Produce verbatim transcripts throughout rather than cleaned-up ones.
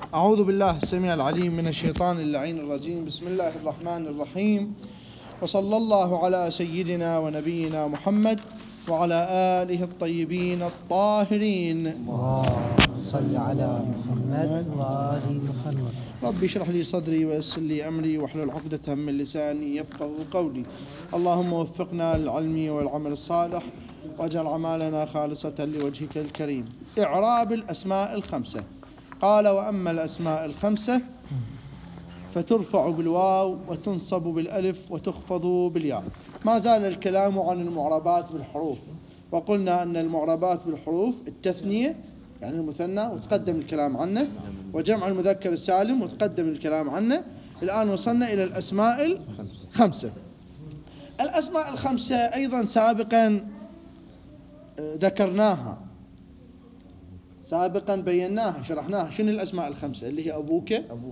أعوذ بالله السميع العليم من الشيطان اللعين الرجيم. بسم الله الرحمن الرحيم، وصلى الله على سيدنا ونبينا محمد وعلى آله الطيبين الطاهرين. اللهم صل على محمد وآل محمد. ربي اشرح لي صدري ويسر لي أمري واحلل عقدة من لساني يفقه قولي. اللهم وفقنا للعلم والعمل الصالح واجعل أعمالنا خالصة لوجهك الكريم. إعراب الأسماء الخمسة. قال: وأما الأسماء الخمسة فترفع بالواو وتنصب بالألف وتخفض بالياء. ما زال الكلام عن المعربات بالحروف، وقلنا أن المعربات بالحروف التثنية يعني المثنى وتقدم الكلام عنه، وجمع المذكر السالم وتقدم الكلام عنه. الآن وصلنا إلى الأسماء الخمسة. الأسماء الخمسة أيضا سابقا ذكرناها، سابقا بيناها شرحناها. شنو الأسماء الخمسة؟ اللي هي أبوك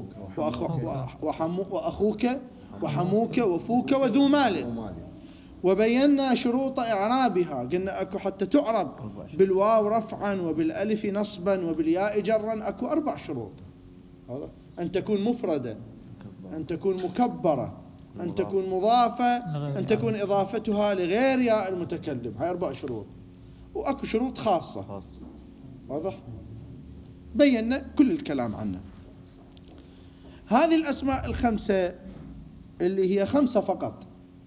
وأخوك وحموك وفوك وذو مال. وبينا شروط إعرابها، قلنا أكو حتى تعرب بالواو رفعا وبالألف نصبا وبالياء جرا أكو أربع شروط: أن تكون مفردة، أن تكون مكبرة، أن تكون مضافة، أن تكون إضافتها لغير ياء المتكلم. هاي أربع شروط، وأكو شروط خاصة. واضح؟ بينا كل الكلام عنه. هذه الأسماء الخمسة اللي هي خمسة فقط،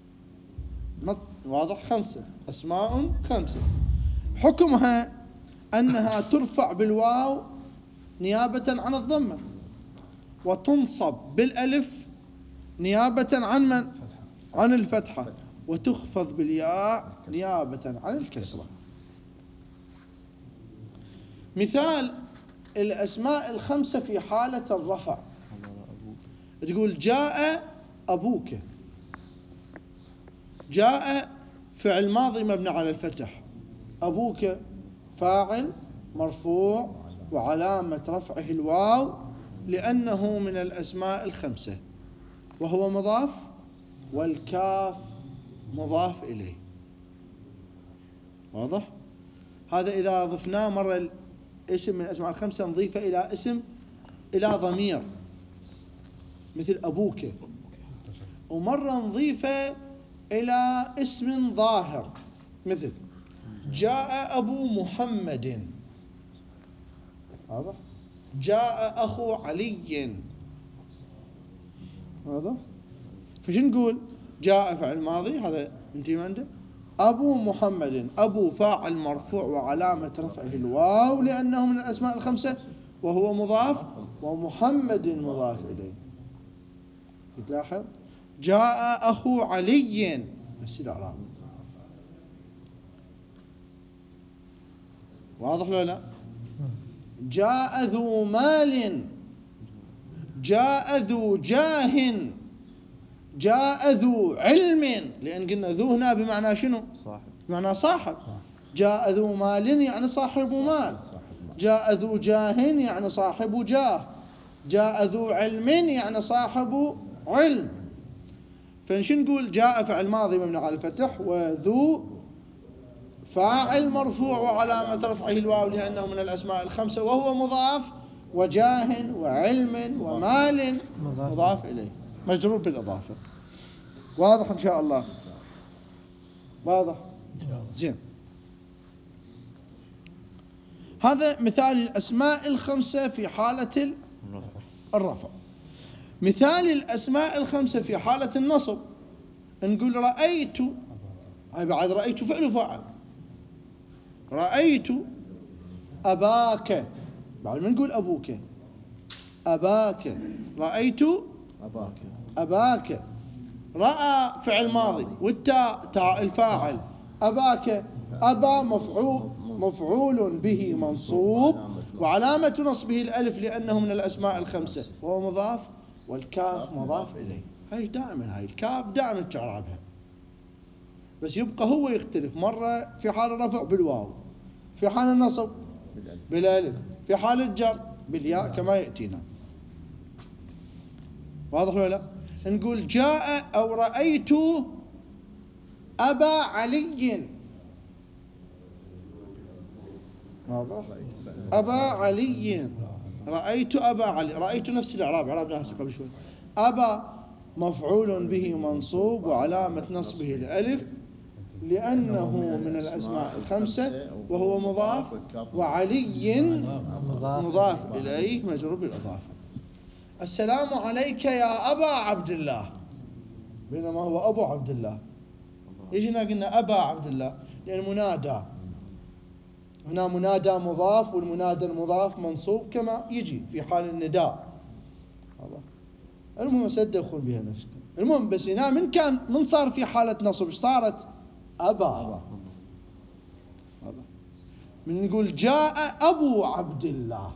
واضح؟ خمسة أسماء خمسة. حكمها أنها ترفع بالواو نيابة عن الضمة، وتنصب بالألف نيابة عن من؟ عن الفتحة، وتخفض بالياء نيابة عن الكسرة. مثال الأسماء الخمسة في حالة الرفع: تقول جاء أبوك. جاء فعل ماضي مبني على الفتح، أبوك فاعل مرفوع وعلامة رفعه الواو لأنه من الأسماء الخمسة، وهو مضاف، والكاف مضاف إليه. واضح؟ هذا إذا ضفناه مرة اسم من الأسماء الخمسة نضيفه إلى اسم إلى ضمير مثل أبوك، ومرة نضيفه إلى اسم ظاهر مثل جاء أبو محمد. واضح؟ جاء أخو علي. واضح؟ فش نقول؟ جاء فعل ماضي، هذا انتي عنده. أبو محمد، أبو فاعل مرفوع وعلامة رفعه الواو لأنه من الأسماء الخمسة وهو مضاف، ومحمد مضاف إليه. يتلاحظ؟ جاء أخو علي نفس الإعراب. واضح ولا لا؟ جاء ذو مال، جاء ذو جاه، جاء ذو علم، لأن قلنا ذو هنا بمعنى شنو؟ صاحب، بمعنى صاحب. جاء ذو مال يعني صاحب مال، جاء ذو جاه يعني صاحب جاه، جاء ذو علم يعني صاحب علم. فنش نقول؟ جاء فعل ماضي مبني على الفتح، وذو فاعل مرفوع وعلامة رفعه الواو لأنه من الأسماء الخمسة وهو مضاف، وجاه وعلم ومال مضاف إليه مجرور بالإضافة. واضح إن شاء الله؟ واضح؟ زين. هذا مثال الأسماء الخمسة في حالة الرفع. مثال الأسماء الخمسة في حالة النصب: نقول رأيت، هاي بعد رأيت فعل وفاعل. رأيت أباك، بعد ما نقول أبوك، أباك. رأيت أباك أباك. رأى فعل ماضي، والتاء تاء الفاعل. أباك، أبا مفعول مفعول به منصوب، وعلامة نصبه الألف لأنه من الأسماء الخمسة وهو مضاف، والكاف مضاف إليه. هاي دائما، هاي الكاف دائما تعربها، بس يبقى هو يختلف. مرة في حال الرفع بالواو، في حال النصب بالألف، في حال الجر بالياء كما يأتينا. واضح ولا لا؟ نقول جاء أو رأيت أبا علي. واضح؟ أبا علي. رأيت أبا علي، رأيت نفس الإعراب إعرابنا هسه قبل شوي. أبا مفعول به منصوب وعلامة نصبه الألف لأنه من الأسماء الخمسة وهو مضاف، وعلي مضاف إليه مجرور بالإضافة. السلام عليك يا أبا عبد الله، بينما هو أبو عبد الله. ليش هنا قلنا أبا عبد الله؟ لأن منادى، هنا منادى مضاف، والمنادى المضاف منصوب كما يجي في حال النداء. هذا المهم سدخل بها نفسكم. المهم بس هنا من كان من صار في حالة نصب صارت أبا. هذا من نقول جاء أبو عبد الله،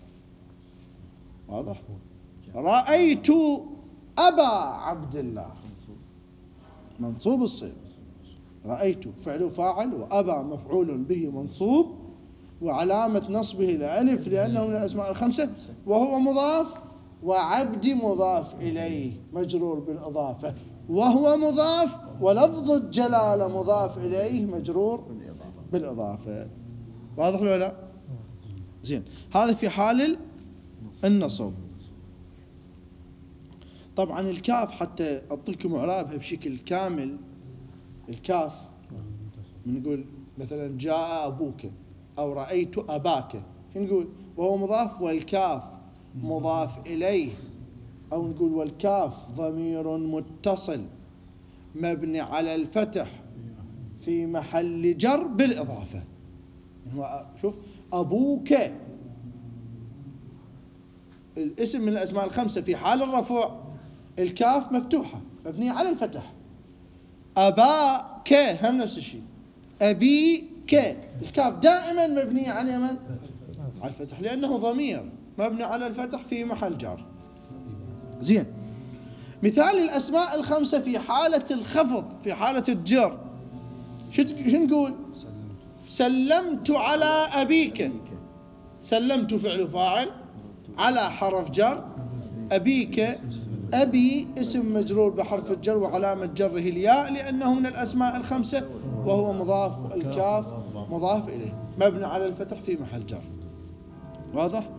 واضح؟ رأيت أبا عبد الله منصوب الصيغة، رأيت فعل فاعل وأبا مفعول به منصوب وعلامة نصبه الألف لأنه من الأسماء الخمسة وهو مضاف، وعبد مضاف إليه مجرور بالإضافة، وهو مضاف ولفظ الجلالة مضاف إليه مجرور بالإضافة. واضح ولا لا؟ زين، هذا في حال النصب. طبعا الكاف حتى أعطيكم إعرابها بشكل كامل، الكاف نقول مثلا جاء أبوك أو رأيت أباك، نقول وهو مضاف والكاف مضاف إليه، أو نقول والكاف ضمير متصل مبني على الفتح في محل جر بالإضافة. شوف أبوك الاسم من الأسماء الخمسة في حال الرفع الكاف مفتوحة مبنية على الفتح. أباك هم نفس الشيء. أبيك الكاف دائما مبنية على من؟ على الفتح، لأنه ضمير مبني على الفتح في محل جر. زين، مثال الأسماء الخمسة في حالة الخفض في حالة الجر شو نقول؟ سلمت على أبيك. سلمت فعل فاعل على حرف جر، أبيك أبي اسم مجرور بحرف الجر وعلامة جره الياء لأنه من الأسماء الخمسة وهو مضاف، الكاف مضاف إليه مبني على الفتح في محل جر. واضح؟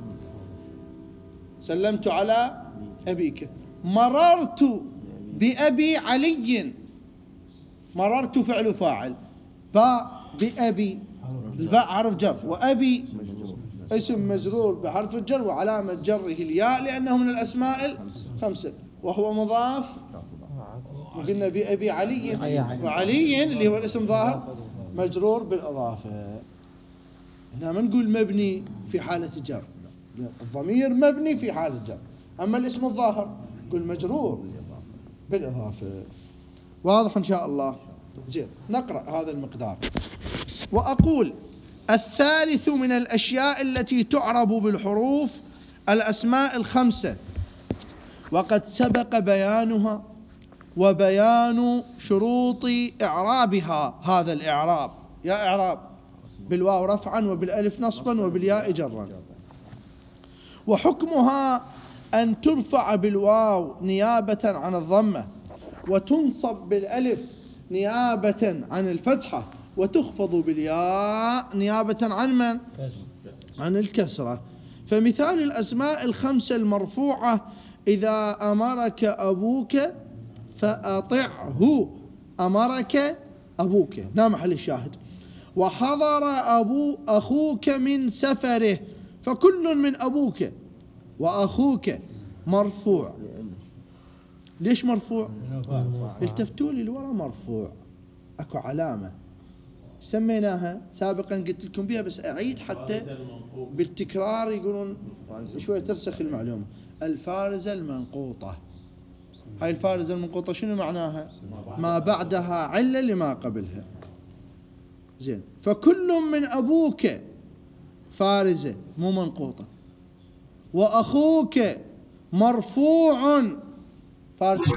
سلمت على أبيك. مررت بأبي علي. مررت فعل فاعل، باء بأبي الباء حرف جر، وأبي اسم مجرور بحرف الجر وعلامة جره الياء لأنه من الأسماء الخمسة وهو مضاف. قلنا بأبي علي، وعلي اللي هو الاسم ظاهر مجرور بالإضافة. هنا ما نقول مبني في حالة الجر، الضمير مبني في حالة الجر، أما الاسم الظاهر نقول مجرور بالإضافة. واضح إن شاء الله؟ زين، نقرأ هذا المقدار. وأقول الثالث من الأشياء التي تعرب بالحروف الأسماء الخمسة، وقد سبق بيانها وبيان شروط إعرابها. هذا الإعراب يا إعراب بالواو رفعا وبالألف نصبا وبالياء جرا. وحكمها أن ترفع بالواو نيابة عن الضمة، وتنصب بالألف نيابة عن الفتحة، وتخفض بالياء نيابة عن من؟ عن الكسرة. فمثال الأسماء الخمسة المرفوعة: إذا أمرك أبوك فأطعه. أمرك أبوك لا محل الشاهد. وحضر أبو أخوك من سفره، فكل من أبوك وأخوك مرفوع. ليش مرفوع؟ التفتوا لي الورا مرفوع، أكو علامة سميناها سابقا قلت لكم بها بس أعيد حتى بالتكرار يقولون شوية ترسخ المعلومة. الفارزة المنقوطة، هاي الفارزة المنقوطة شنو معناها؟ ما بعدها علة لما قبلها. زين، فكل من أبوك فارزة مو منقوطة، وأخوك مرفوع فارزة.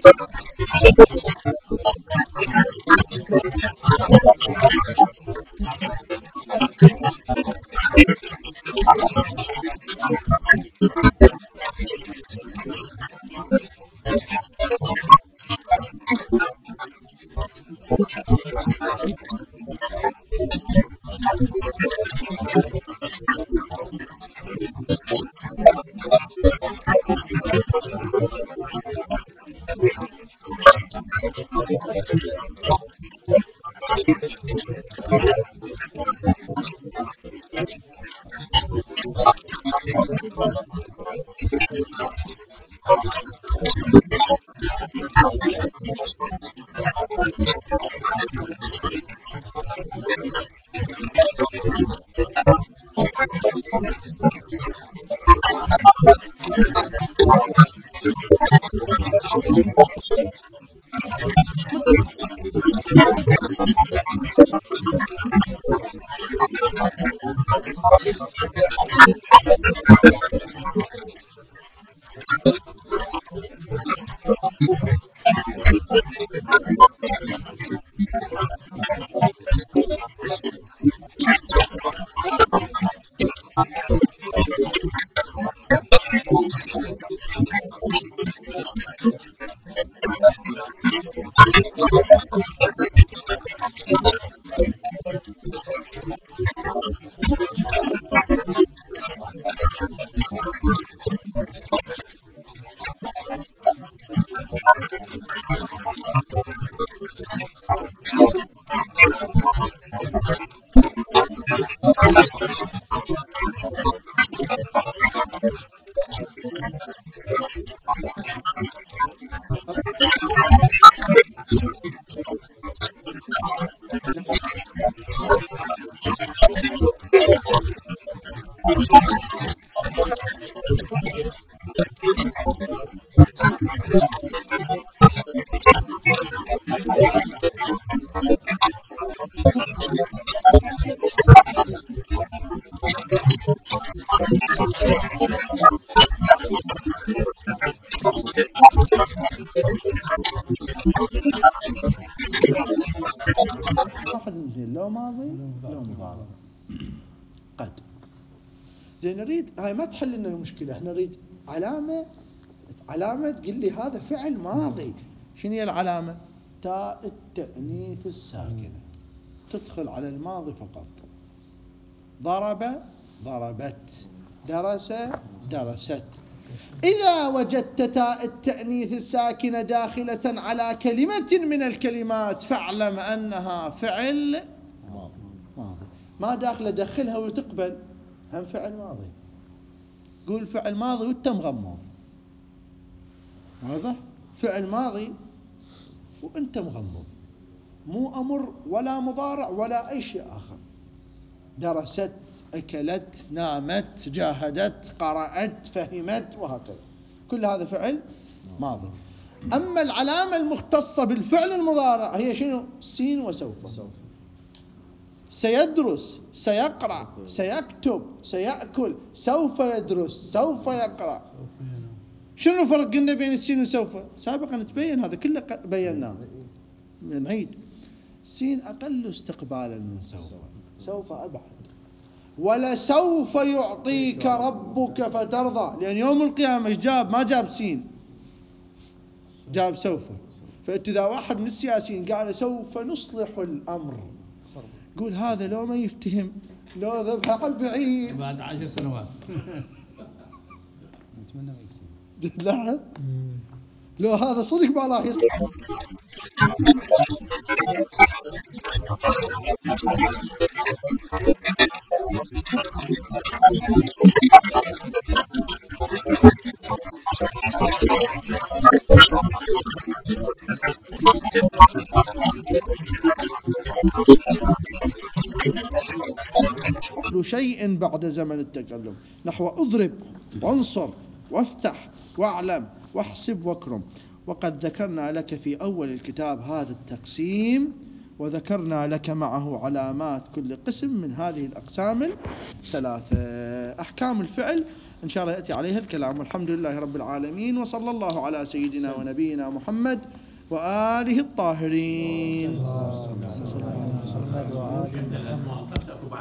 واحد من اثنين، لو ماضي لو مضارع. قد زين نريد هاي ما تحل لنا المشكلة، احنا نريد علامة علامة تقول لي هذا فعل ماضي. شنو هي العلامة؟ تاء التأنيث الساكنة تدخل على الماضي فقط. ضرب ضربت، درس درست. إذا وجدت تاء التأنيث الساكنة داخلة على كلمة من الكلمات فاعلم أنها فعل ماضي. ما داخله دخلها وتقبل هم فعل ماضي. قول فعل ماضي وانت مغمض، واضح؟ فعل ماضي وانت مغمض، مو أمر ولا مضارع ولا أي شيء آخر. درست، أكلت، نامت، جاهدت، قرأت، فهمت، وهكذا، كل هذا فعل ماضي. أما العلامة المختصة بالفعل المضارع هي شنو؟ سين وسوف. سيدرس، سيقرأ، سيكتب، سيأكل، سوف يدرس، سوف يقرأ. شنو الفرق قلنا بين السين وسوف؟ سابقا تبين هذا كله بيناه، نعيد. سين أقل استقبالا من سوف، سوف أبعد. ولسوف يعطيك ربك فترضى، لأن يوم القيامة جاب ما جاب سين، جاب سوف. فأنت إذا واحد من السياسيين قال سوف نصلح الأمر، قول هذا لو ما يفتهم لو ذبح على البعيد بعد عشر سنوات نتمنى ما يفتهم. لا لو هذا صدق ما راح يصلح. كل شيء بعد زمن التكلم، نحو اضرب وانصر وافتح واعلم واحسب واكرم. وقد ذكرنا لك في أول الكتاب هذا التقسيم، وذكرنا لك معه علامات كل قسم من هذه الأقسام الثلاثة. أحكام الفعل إن شاء الله يأتي عليها الكلام. والحمد لله رب العالمين، وصلى الله على سيدنا ونبينا محمد وآله الطاهرين. اللهم صل على محمد وآل محمد.